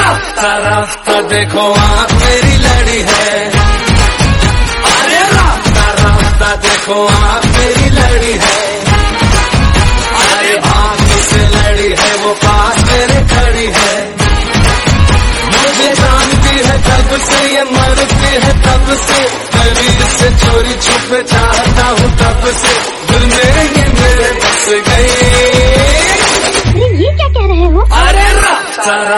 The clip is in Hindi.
रास्ता रास्ता देखो आँख मेरी लड़ी है, अरे रास्ता रास्ता देखो आँख मेरी लड़ी है, अरे आँख से लड़ी है वो पास मेरे खड़ी है, मुझे जानती है तब से ये मरती है तब से, कभी से चोरी छुपे चाहता हूँ तब से, दिल में ही मेरे बस गई। ये क्या कह रहे हो? अरे रास्ता